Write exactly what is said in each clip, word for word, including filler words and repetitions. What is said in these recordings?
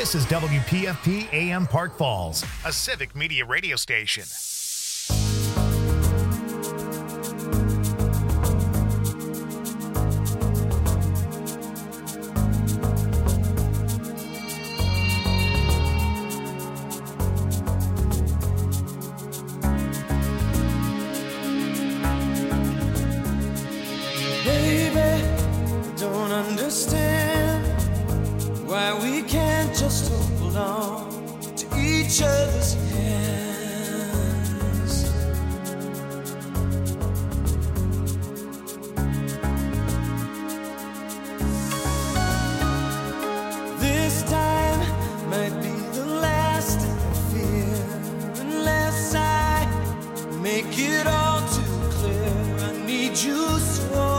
This is W P F P A M Park Falls, a civic media radio station. Each other's hands. This time might be the last, I fear, unless I make it all too clear. I need you so.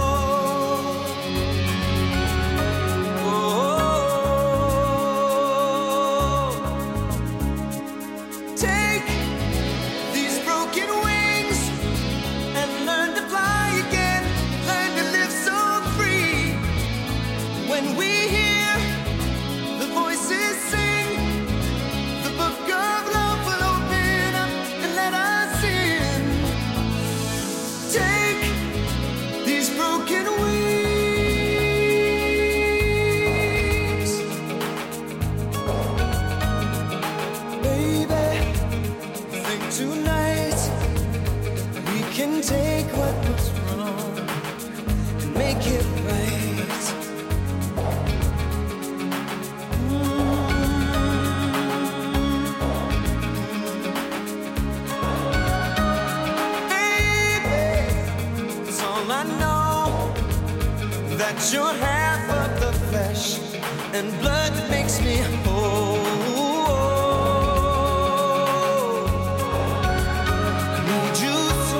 You're half of the flesh and blood that makes me whole. I need you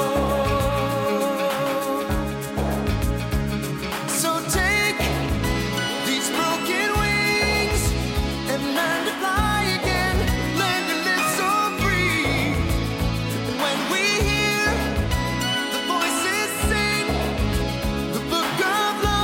so. So take these broken wings and learn to fly again. Learn to live so free. And when we hear the voices sing, the book of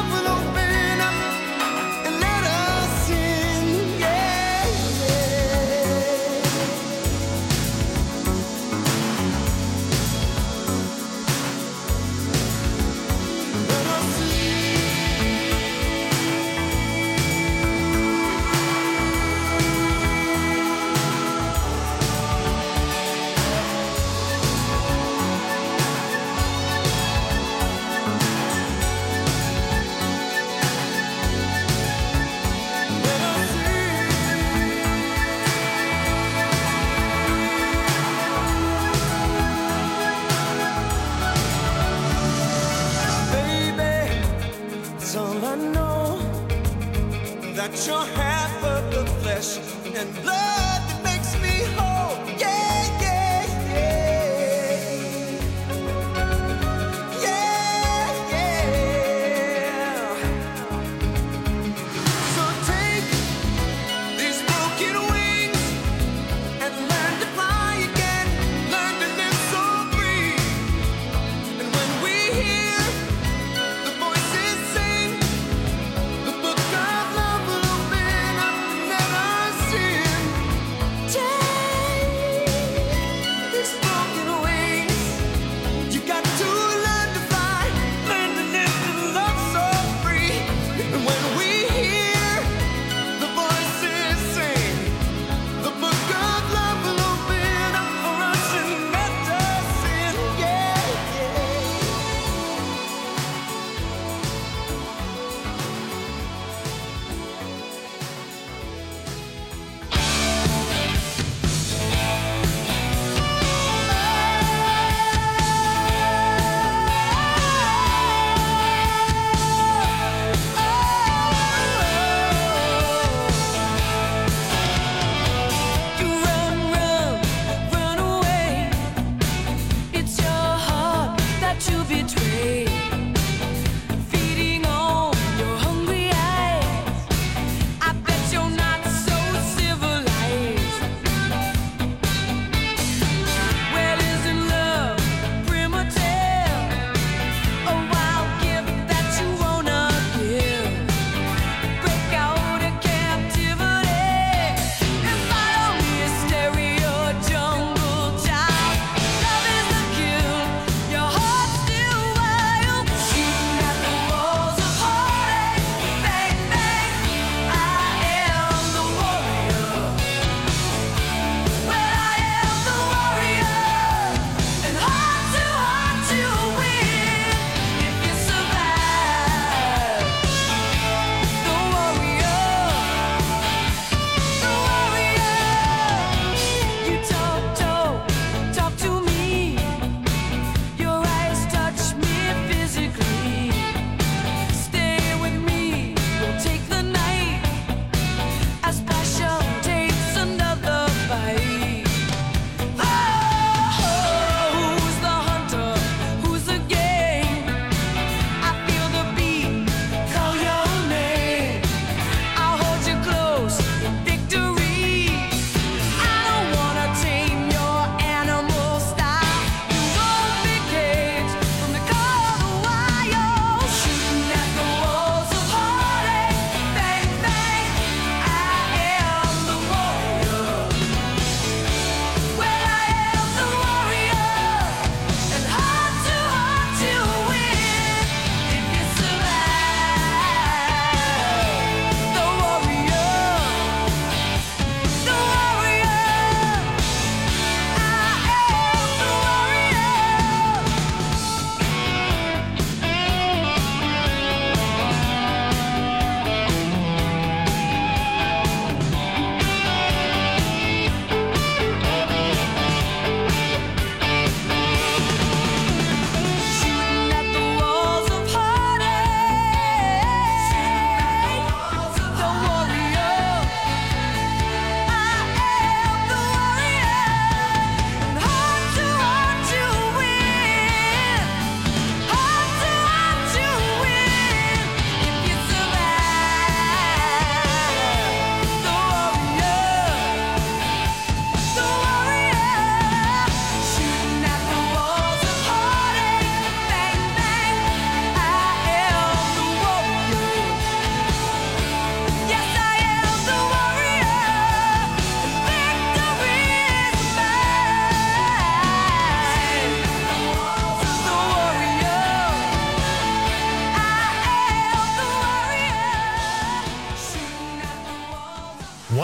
that you're half of the flesh and blood that makes me whole. Yeah, yeah, yeah. Yeah, yeah. So take these broken wings and learn to fly again. Learn to live so free. And when we hear the voices sing, the book of love will open up and let us in.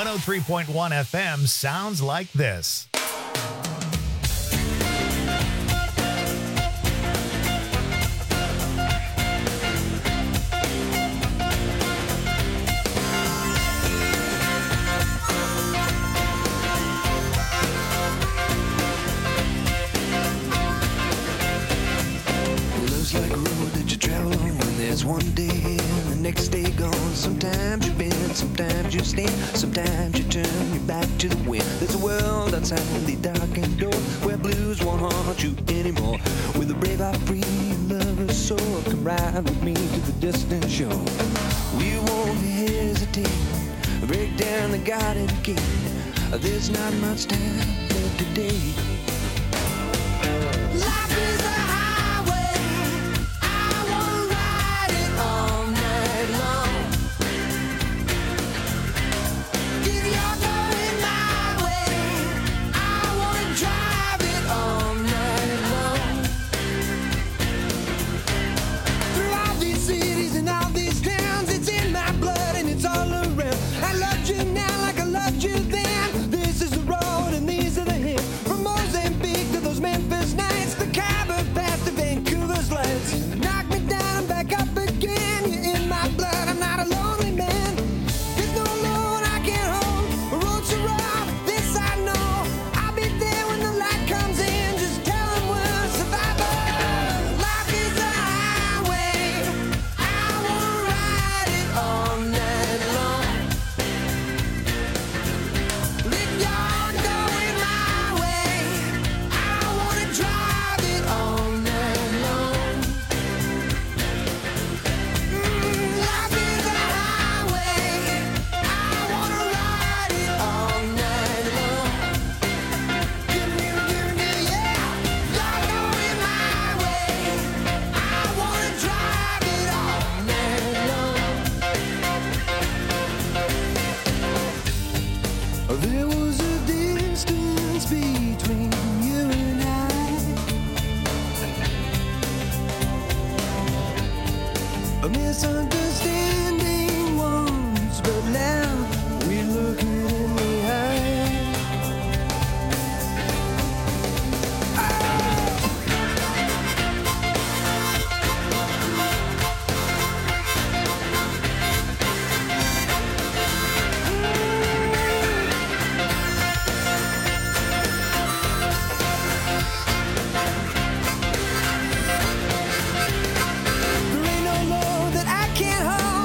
one oh three point one F M sounds like this. One day and the next day gone. Sometimes you bend, sometimes you stand, sometimes you turn your back to the wind. There's a world outside the darkened door where blues won't haunt you anymore. With a brave heart free and lover's soul, come ride with me to the distant shore. We won't hesitate, break down the garden gate. There's not much time left today. Life is a can't hold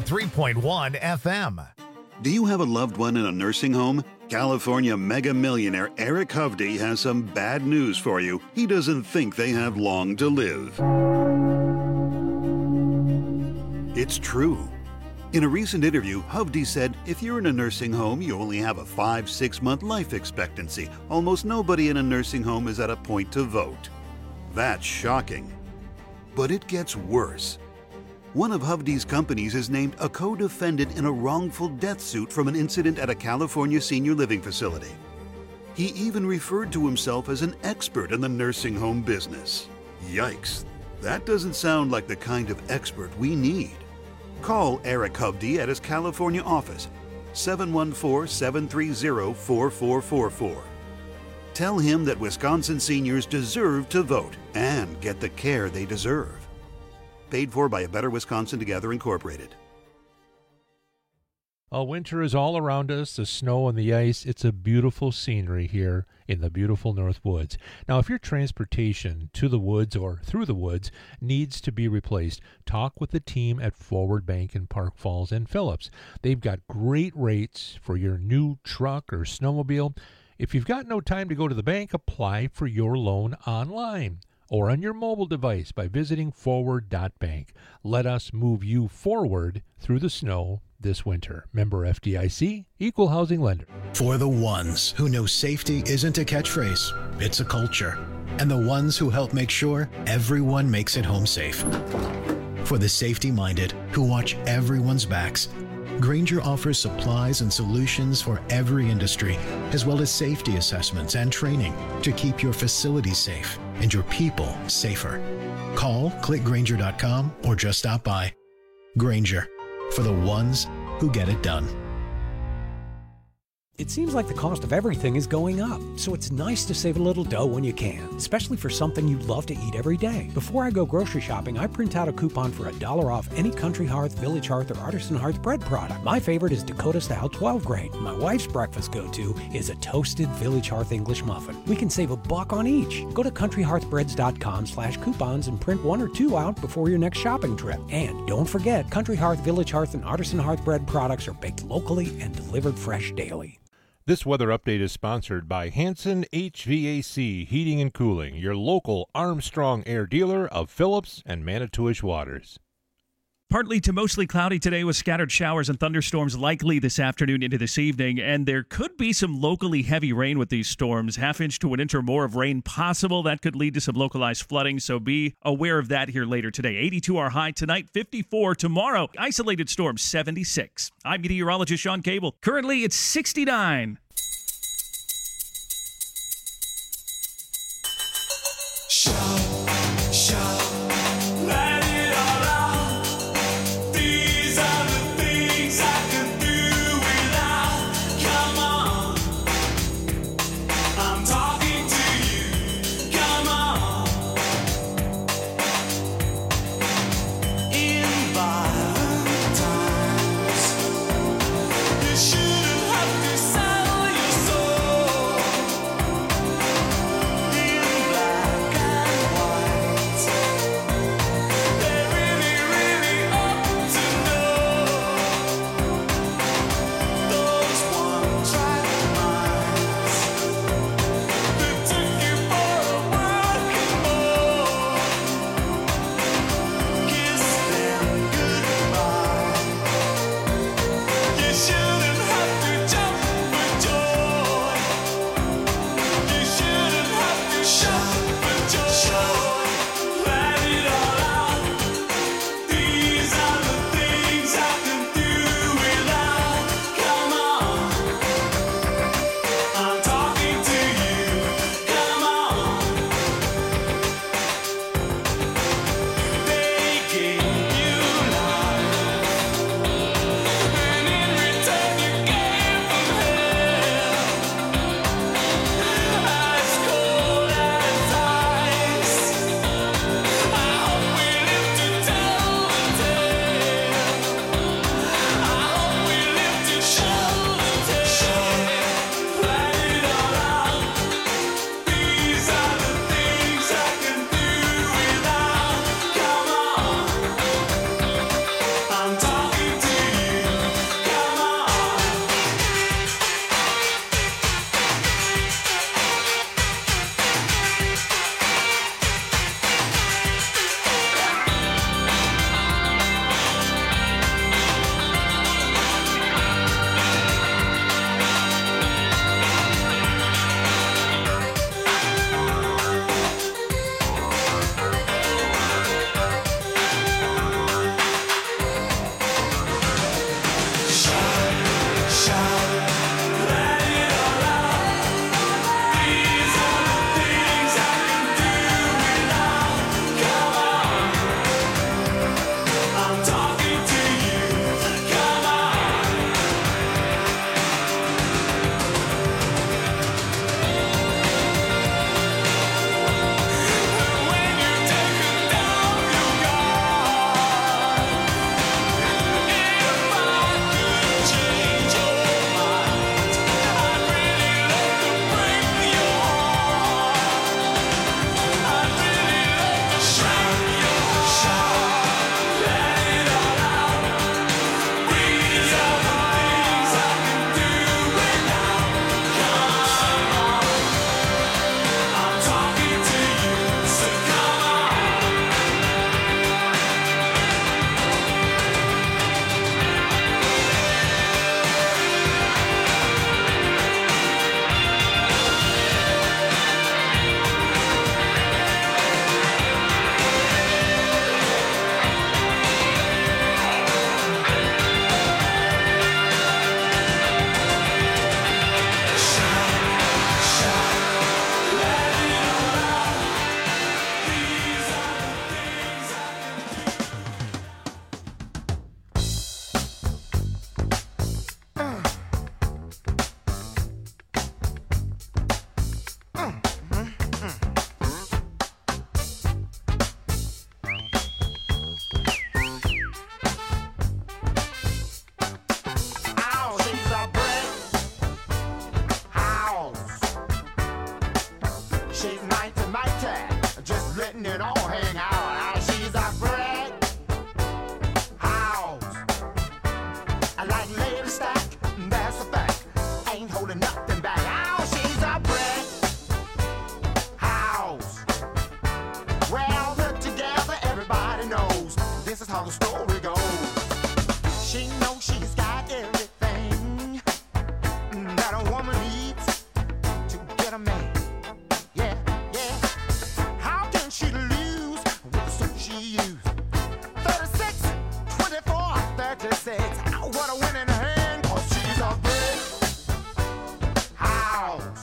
three point one F M. Do you have a loved one in a nursing home? California mega millionaire Eric Hovde has some bad news for you. He doesn't think they have long to live. It's true. In a recent interview, Hovde said, if you're in a nursing home, you only have a five, six month life expectancy. Almost nobody in a nursing home is at a point to vote. That's shocking. But it gets worse. One of Hovde's companies is named a co-defendant in a wrongful death suit from an incident at a California senior living facility. He even referred to himself as an expert in the nursing home business. Yikes, that doesn't sound like the kind of expert we need. Call Eric Hovde at his California office, seven one four, seven three zero, four four four four. Tell him that Wisconsin seniors deserve to vote and get the care they deserve. Paid for by A Better Wisconsin Together, Incorporated. Well, winter is all around us, the snow and the ice. It's a beautiful scenery here in the beautiful North Woods. Now, if your transportation to the woods or through the woods needs to be replaced, talk with the team at Forward Bank in Park Falls and Phillips. They've got great rates for your new truck or snowmobile. If you've got no time to go to the bank, apply for your loan online or on your mobile device by visiting forward dot bank. Let us move you forward through the snow this winter. Member F D I C, Equal Housing Lender. For the ones who know safety isn't a catchphrase, it's a culture. And the ones who help make sure everyone makes it home safe. For the safety-minded who watch everyone's backs, Grainger offers supplies and solutions for every industry, as well as safety assessments and training to keep your facilities safe and your people safer. Call, click Grainger dot com, or just stop by. Grainger, for the ones who get it done. It seems like the cost of everything is going up, so it's nice to save a little dough when you can, especially for something you love to eat every day. Before I go grocery shopping, I print out a coupon for a dollar off any Country Hearth, Village Hearth, or Artisan Hearth bread product. My favorite is Dakota Style twelve grade. My wife's breakfast go-to is a toasted Village Hearth English muffin. We can save a buck on each. Go to country hearth breads dot com slash coupons and print one or two out before your next shopping trip. And don't forget, Country Hearth, Village Hearth, and Artisan Hearth bread products are baked locally and delivered fresh daily. This weather update is sponsored by Hanson H V A C Heating and Cooling, your local Armstrong Air dealer of Phillips and Manitowish Waters. Partly to mostly cloudy today with scattered showers and thunderstorms likely this afternoon into this evening, and there could be some locally heavy rain with these storms. Half inch to an inch or more of rain possible. That could lead to some localized flooding, so be aware of that here later today. eighty-two our high tonight, fifty-four tomorrow. Isolated storms, seventy-six. I'm meteorologist Sean Cable. Currently, it's sixty-nine. Shout, shout, let it all out. These are the things I can do without. Come on, I'm talking to you. Come on. In violent times, you shouldn't have to settle is how the story goes. She knows she's got everything that a woman needs to get a man. Yeah, yeah. How can she lose with the suit she used? thirty-six, twenty-four, thirty-six. What a winning hand, cause she's a brick house.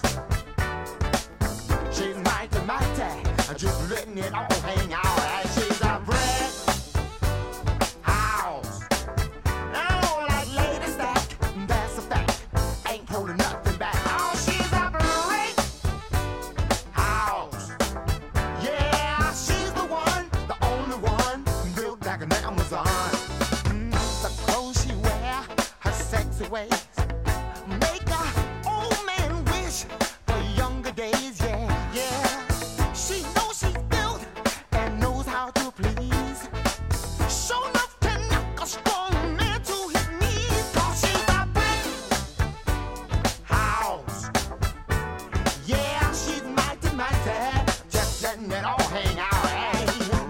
She's mighty, mighty, just letting it all hang out. And she's a brick house. I don't like lady stack, that's a fact. Ain't holding nothing back. Oh, she's a brick house. Yeah, she's the one, the only one, built like an Amazon. Mm, the clothes she wear, her sexy ways, make a old man wish for younger days. Yeah, yeah. She knows she's built and knows how to please. Sure enough can knock a strong man to his knees. Cause she's a brick house. Yeah, she's mighty, mighty, just letting it all hang out. Hey,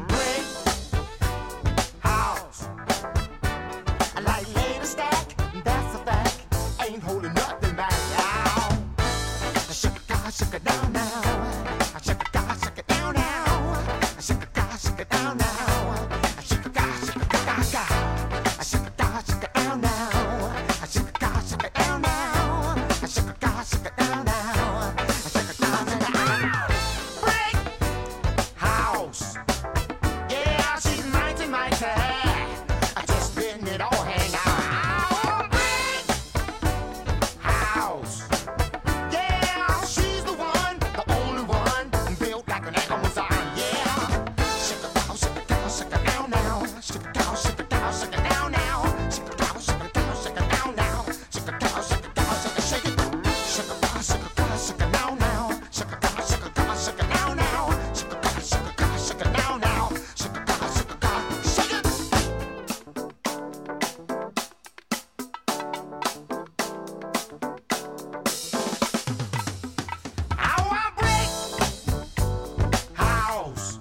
brick house. I like lady stack, that's a fact. Ain't holding nothing back. Now, shake it, God, shake it down now. Shake it, God, shake it down now. Shake it, God, shake it down now. Shake it, God, shake it, God, God. Shake it, God, shake it down now. Shake it, God, shake it down now. Shake it, God, shake it down now. Shake it, God, shake it down. Brick house. Yeah, she's mighty, mighty. Just letting it all hang out. Brick house. Yeah, she's the one, the only one, built like an Amazon. Yeah. Shake it down, shake it down, shake it down now. Shake it down, shake it down, shake it down now. Shake it down, shake it down, shake it down now. Shake it down, shake it down, shake it, shake it. Shake it down, shake it down, shake it down now. Shake it down, shake it down, shake it down now. Shake it down, shake it down, shake it down now. Shake it down, shake it down, shake it. Our brick house.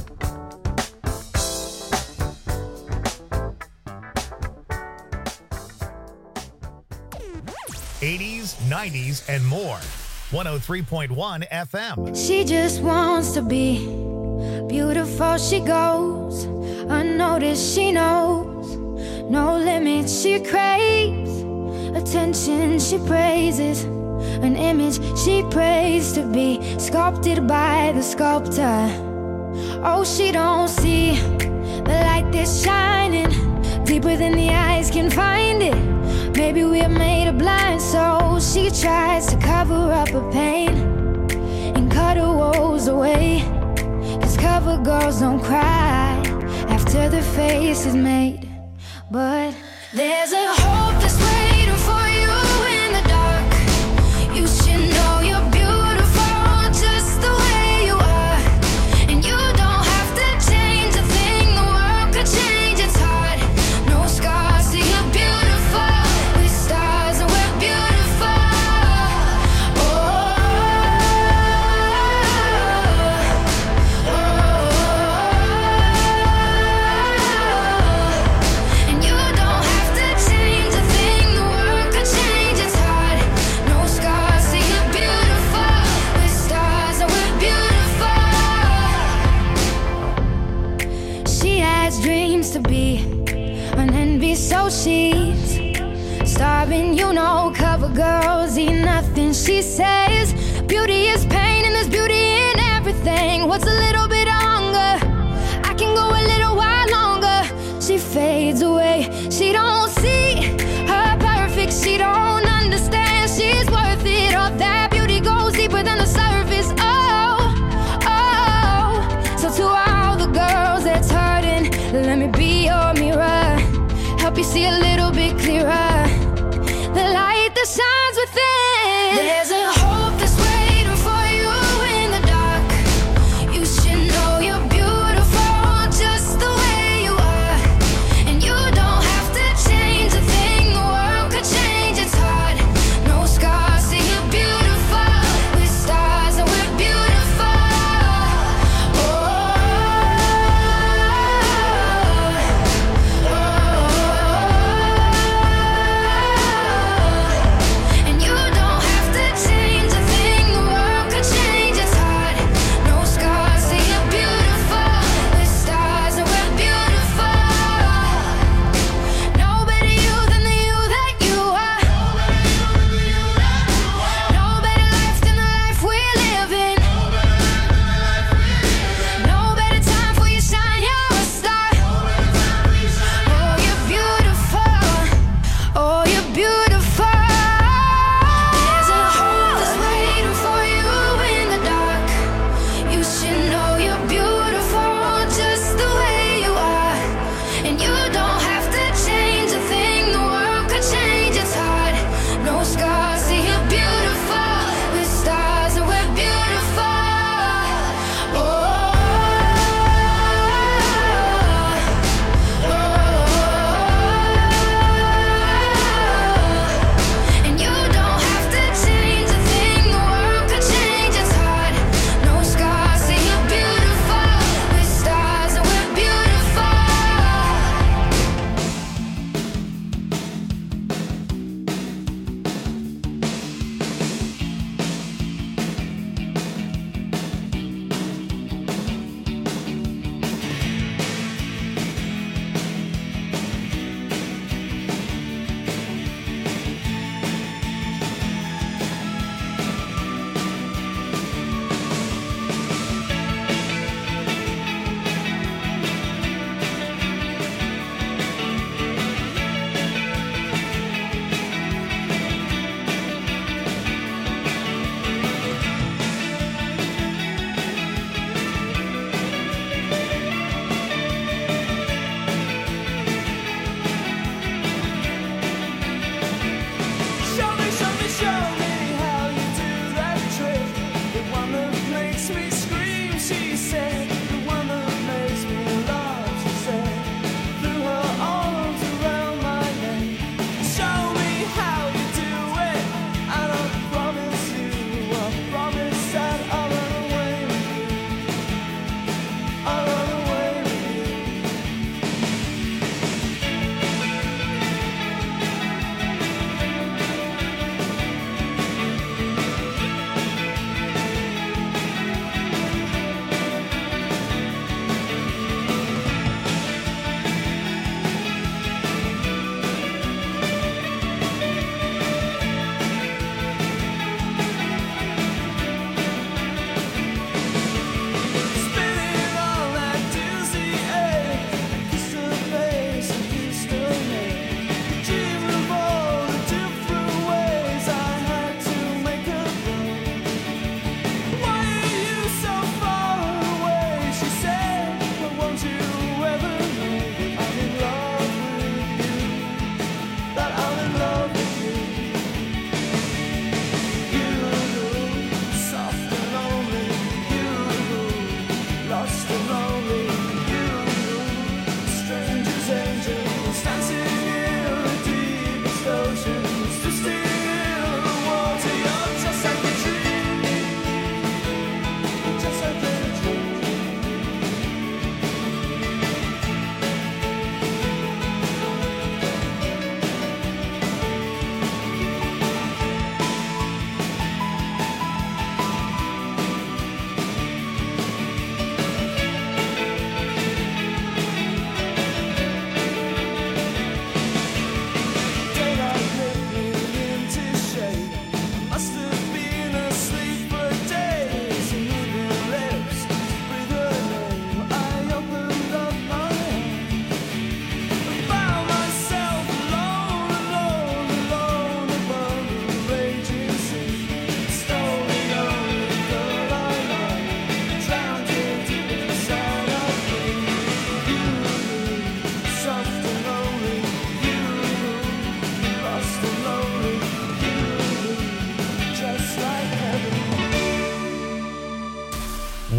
eighties, nineties, and more. one oh three point one F M. She just wants to be beautiful. She goes unnoticed. She knows no limits. She craves attention. She praises an image she prays to be sculpted by the sculptor. Oh, she don't see the light that's shining deeper than the eyes can find it. Maybe we're made of blind souls. She tries to cover up her pain and cut her woes away. Cause cover girls don't cry after their face is made. But there's a hope that's waiting for you in the dark. You should know you're beautiful just the way you are. And you don't have to change a thing. The world could change its heart. No scars, so you're beautiful. With stars and we're beautiful. Oh, oh, oh. And you don't have to change a thing. The world could change its heart. No scars, so you're beautiful. With stars and we're beautiful. She has dreams to be an envy, so she's starving. You know, cover girls eat nothing. She says beauty is pain and there's beauty in everything. What's a little bit of hunger? I can go a little while longer. She fades away. She don't see her perfect. She don't understand she's worth it. All that beauty goes deeper than the surface. Oh, oh. So to all the girls that's hurting, let me be your mirror. Help you see a little bit clearer. The light that shines within. There's a hope that's waiting for you in the dark. You should know you're beautiful just the way you are. And you don't have to change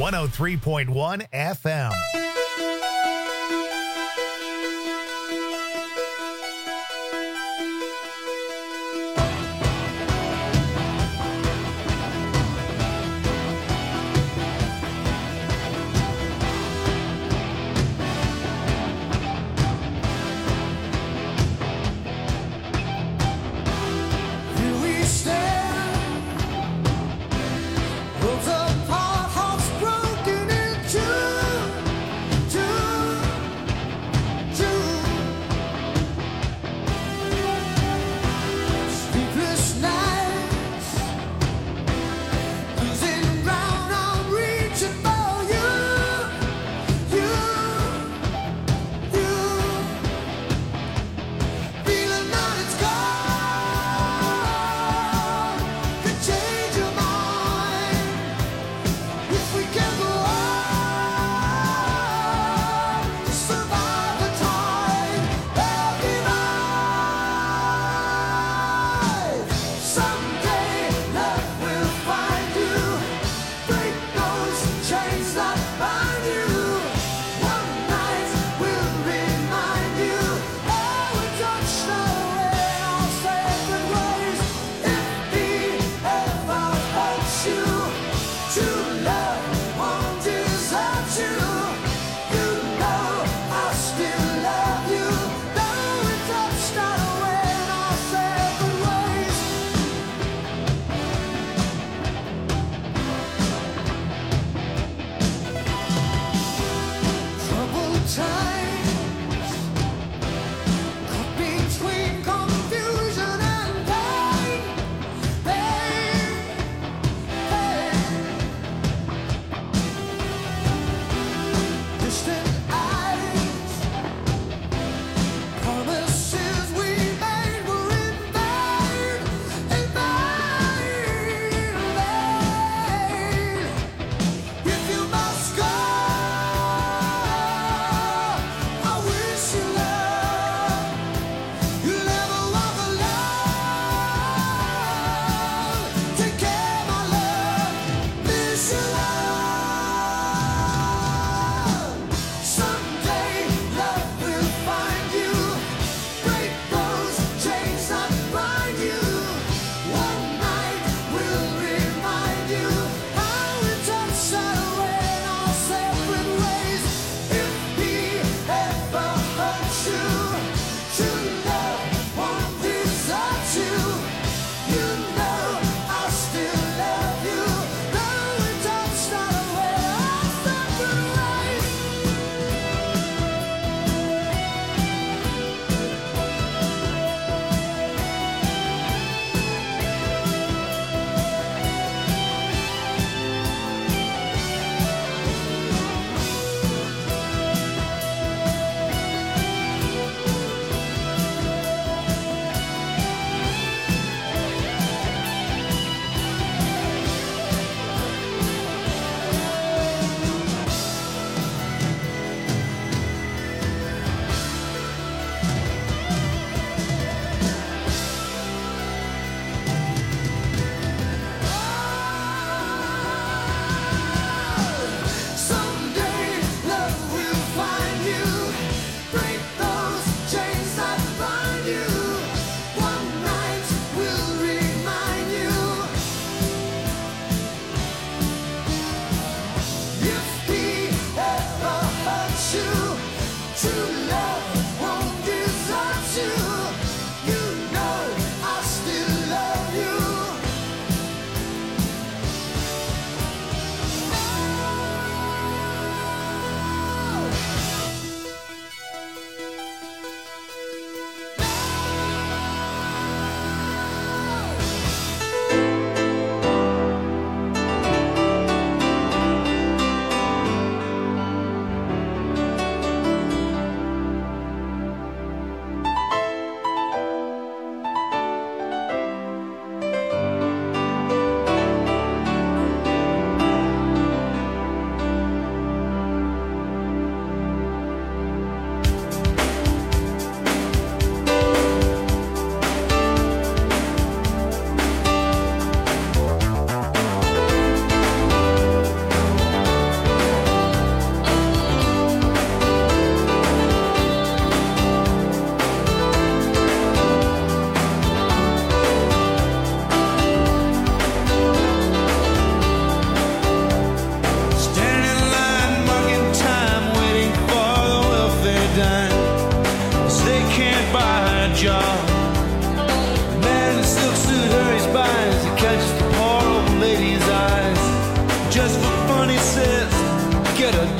one oh three point one F M.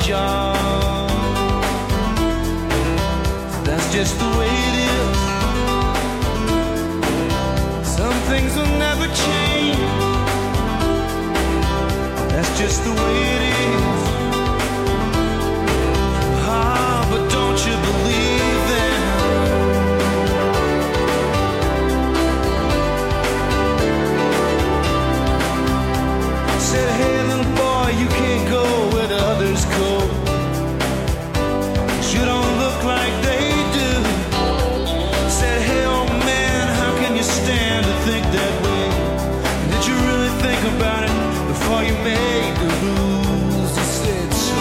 job. That's just the way it is. Some things will never change. That's just the way it is. Ah, but don't you believe them? Said, hey little boy, you can't go where the others go. You don't look like they do. Said, hey old man, how can you stand to think that way? Did you really think about it before you made the rules? He said so.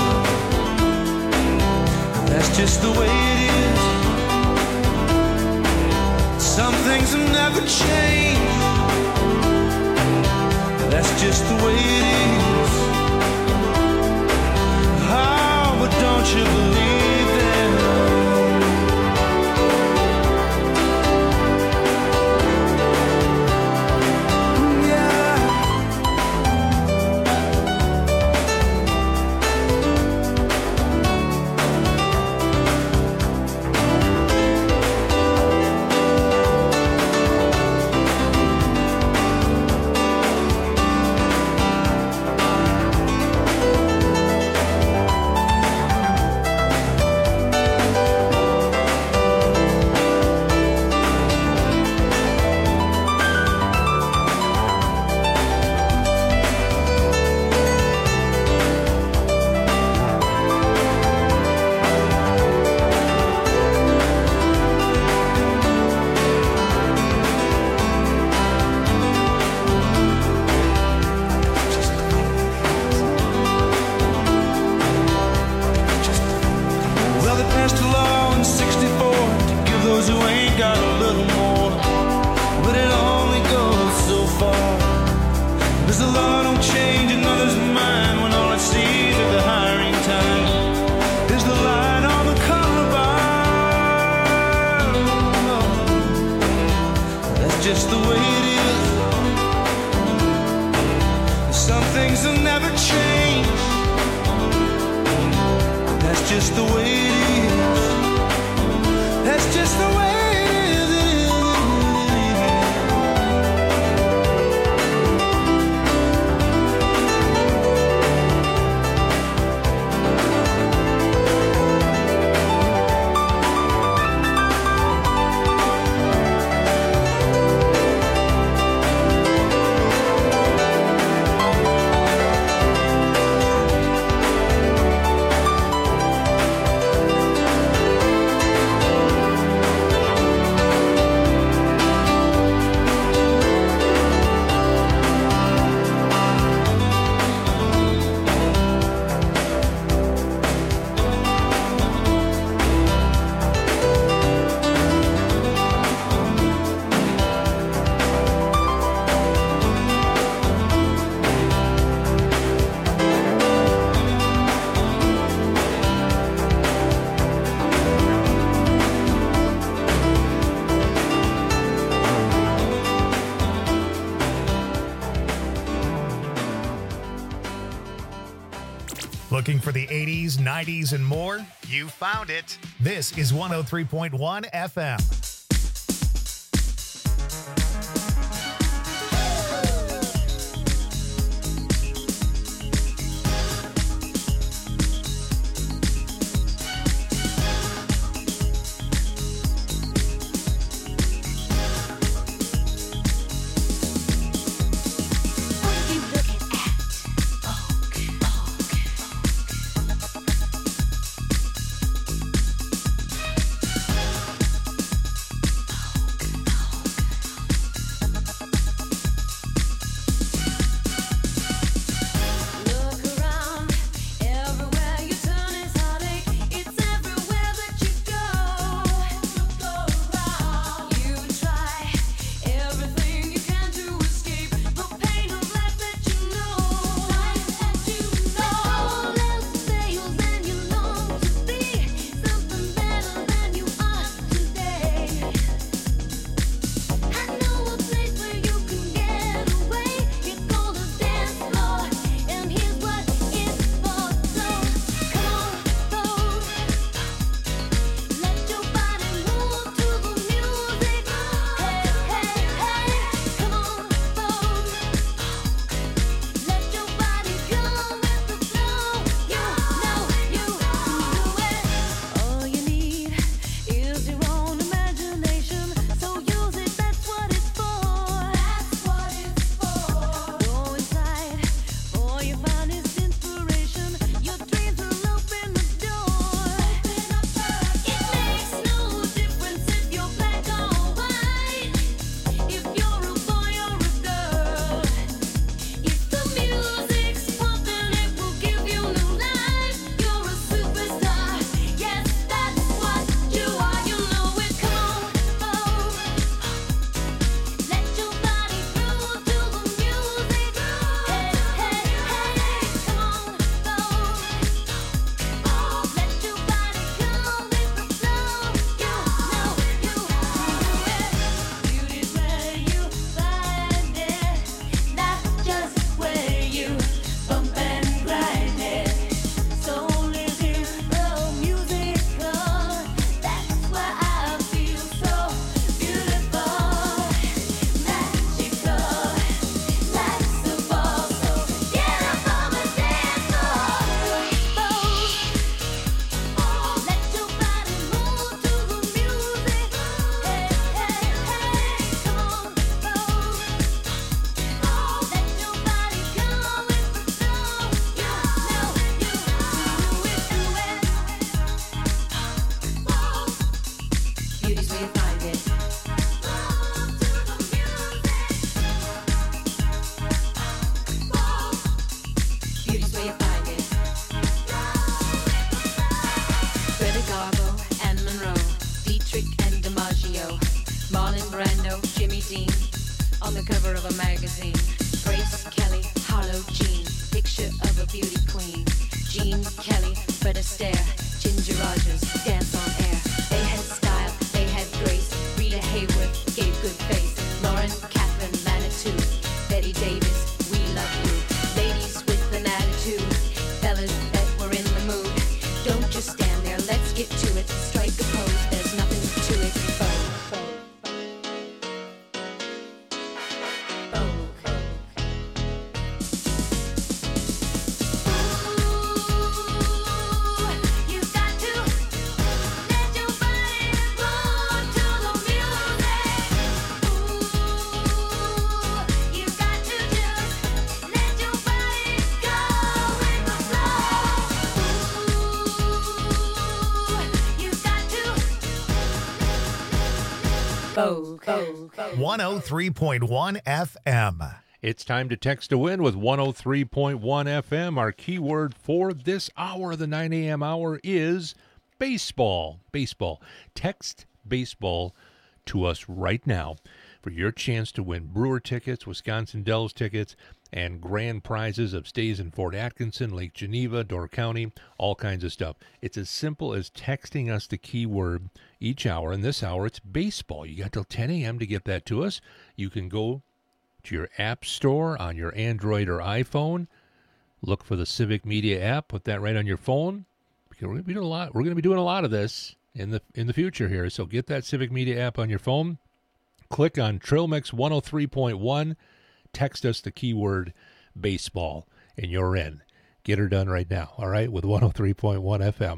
That's just the way it is. Some things will never change. That's just the way it is. Oh, but don't you believe them? Just the way it is. Some things will never change. That's just the way it is. That's just the way it is. Looking for the eighties, nineties, and more? You found it. This is one oh three point one F M. on the cover of a magazine. Grace Kelly, Harlow Jean, picture of a beauty queen. Jean Kelly, Fred Astaire, Ginger Rogers, dance on air. They had style, they had grace. Rita Hayworth gave good face. Lauren, Catherine, Manitou, Betty Davis, we love you. Ladies with an attitude, fellas that were in the mood. Don't just stand there, let's get to it. Strike a pose, there's nothing to it. one oh three point one F M. It's time to text to win with one oh three point one F M. Our keyword for this hour, the nine a.m. hour, is baseball. Baseball. Text baseball to us right now for your chance to win Brewer tickets, Wisconsin Dells tickets, and grand prizes of stays in Fort Atkinson, Lake Geneva, Door County, all kinds of stuff. It's as simple as texting us the keyword each hour. In this hour, it's baseball. You got till ten a.m. to get that to us. You can go to your app store on your Android or iPhone. Look for the Civic Media app. Put that right on your phone. We're going to be doing a lot. We're going to be doing a lot of this in the in the future here. So get that Civic Media app on your phone. Click on Trail Mix one oh three point one. Text us the keyword baseball, and you're in. Get her done right now, all right, with one oh three point one F M.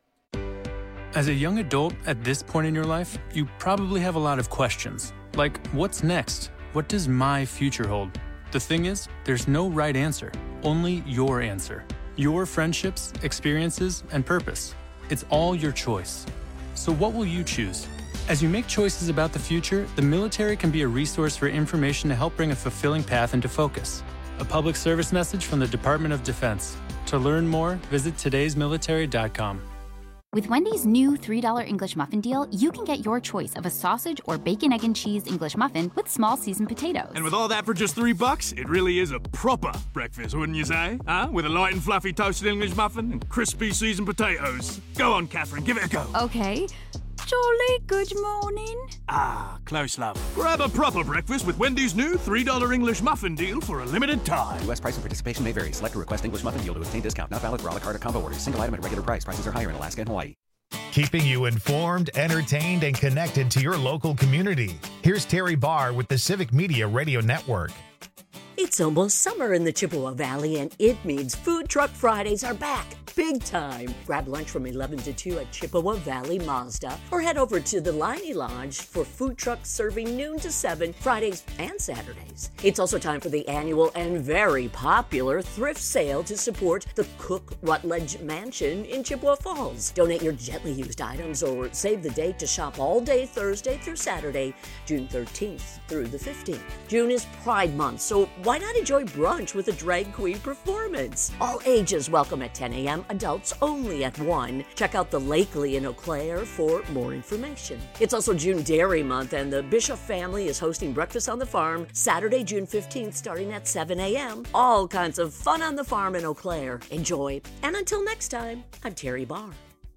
As a young adult at this point in your life, you probably have a lot of questions. Like, what's next? What does my future hold? The thing is, there's no right answer, only your answer. Your friendships, experiences, and purpose. It's all your choice. So what will you choose? As you make choices about the future, the military can be a resource for information to help bring a fulfilling path into focus. A public service message from the Department of Defense. To learn more, visit todays military dot com. With Wendy's new three dollar English muffin deal, you can get your choice of a sausage or bacon, egg, and cheese English muffin with small seasoned potatoes. And with all that for just three bucks, it really is a proper breakfast, wouldn't you say? Huh? With a light and fluffy toasted English muffin and crispy seasoned potatoes. Go on, Catherine, give it a go. Okay. Jolly good morning. Ah, close, love. Grab a proper breakfast with Wendy's new three dollar English muffin deal for a limited time. U S price and participation may vary. Select a request English muffin deal to obtain discount. Not valid for a la carte or combo orders. Single item at regular price. Prices are higher in Alaska and Hawaii. Keeping you informed, entertained, and connected to your local community. Here's Terry Barr with the Civic Media Radio Network. It's almost summer in the Chippewa Valley, and it means Food Truck Fridays are back. Big time. Grab lunch from eleven to two at Chippewa Valley Mazda, or head over to the Liney Lodge for food trucks serving noon to seven Fridays and Saturdays. It's also time for the annual and very popular thrift sale to support the Cook Rutledge Mansion in Chippewa Falls. Donate your gently used items or save the date to shop all day Thursday through Saturday, June thirteenth through the fifteenth. June is Pride Month, so why not enjoy brunch with a drag queen performance? All ages welcome at ten a.m., adults only at one. Check out the Lakely in Eau Claire for more information. It's also June Dairy Month, and the Bishop family is hosting Breakfast on the Farm Saturday, June fifteenth, starting at seven a.m. All kinds of fun on the farm in Eau Claire. Enjoy. And until next time, I'm Terry Barr.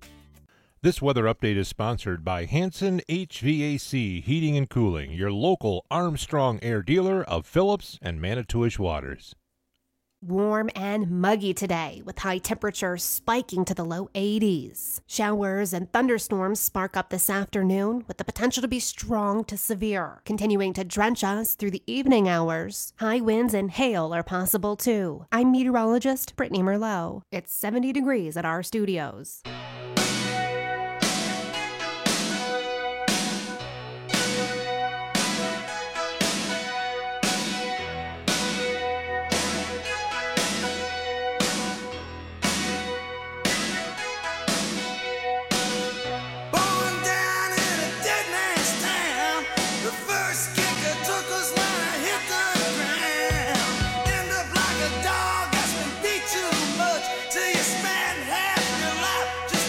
This weather update is sponsored by Hanson H V A C Heating and Cooling, your local Armstrong Air dealer of Phillips and Manitowish Waters. Warm and muggy today, with high temperatures spiking to the low eighties. Showers and thunderstorms spark up this afternoon, with the potential to be strong to severe, continuing to drench us through the evening hours. High winds and hail are possible too. I'm meteorologist Brittany Merlot. It's seventy degrees at our studios. Too much till you spend half your life just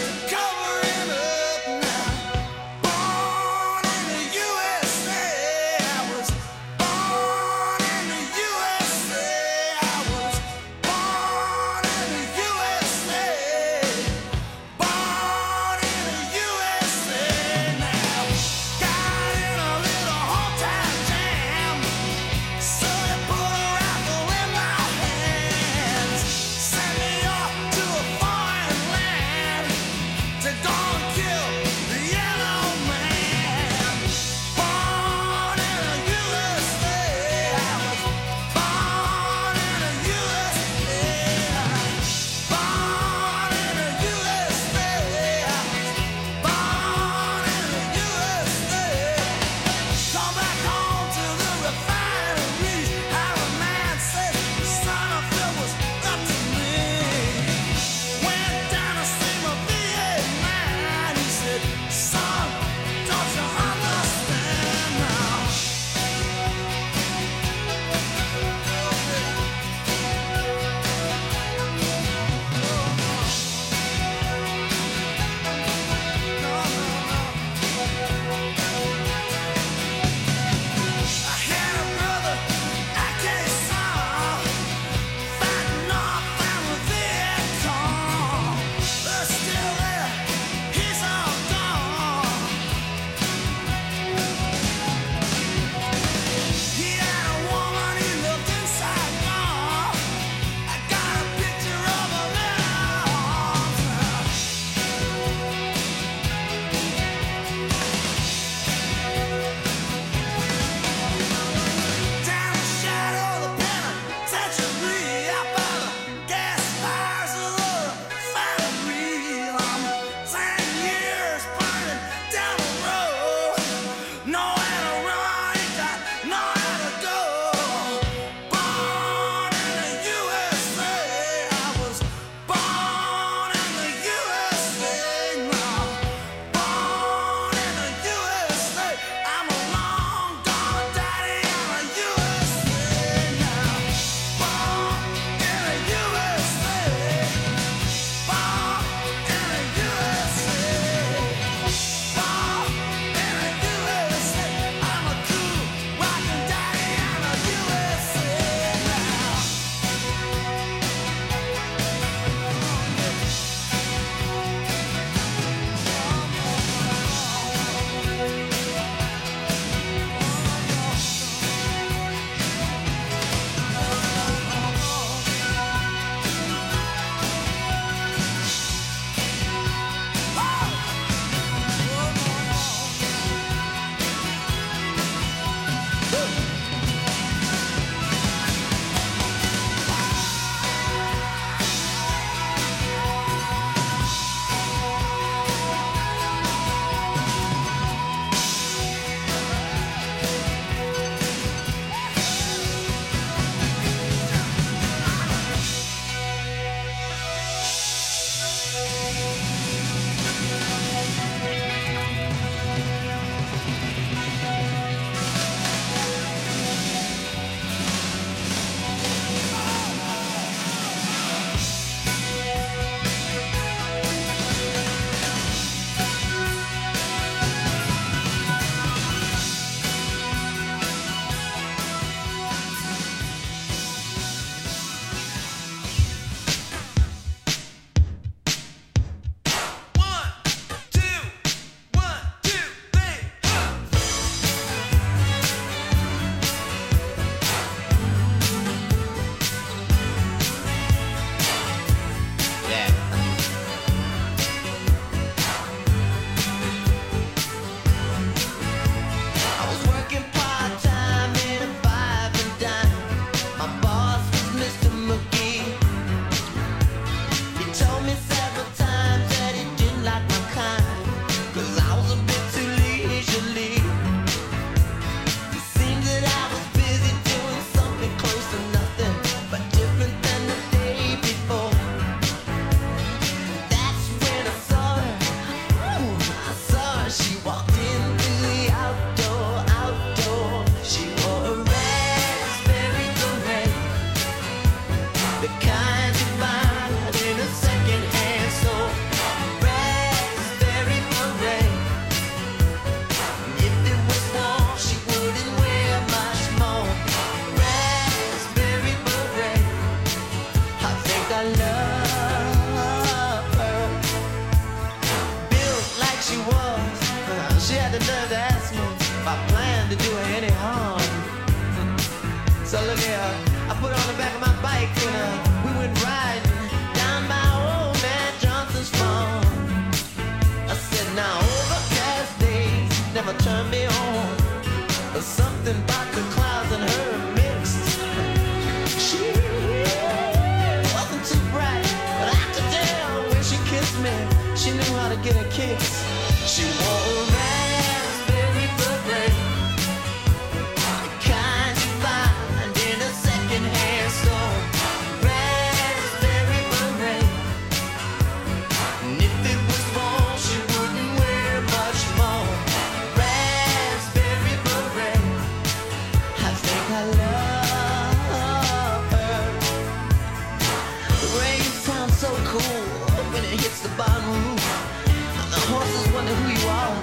So look here, I put on the back of my bike and uh, we went riding down by old man Johnson's farm. I said, now overcast days never turn me on. There's something about the clouds and her mixed. She wasn't too bright, but I could tell when she kissed me, she knew how to get her kicks. She wore a raspberry beret, the kind you find in a second-hand store. Raspberry beret, and if it was wrong, she wouldn't wear much more. Raspberry beret, I think I love her. The rain sounds so cool when it hits the bottom roof. The horses wonder who you are.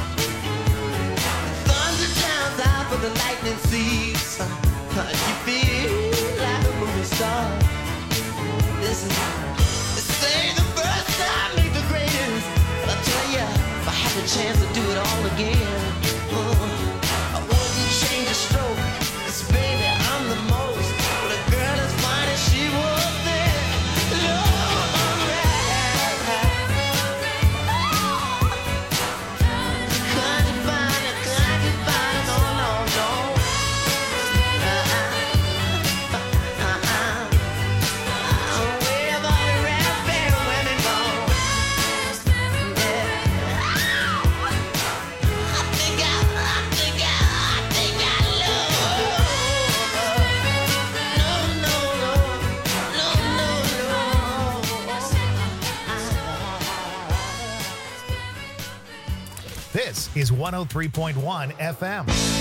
Thunder drowns out for the lightning sees. You feel like a movie star. Listen, they say the first time make the greatest. But I tell ya, if I had the chance to do it all again, uh, I wouldn't change a stroke. 'Cause baby, I'm the most. But a girl as fine as she was there. Lord, This is one oh three point one F M.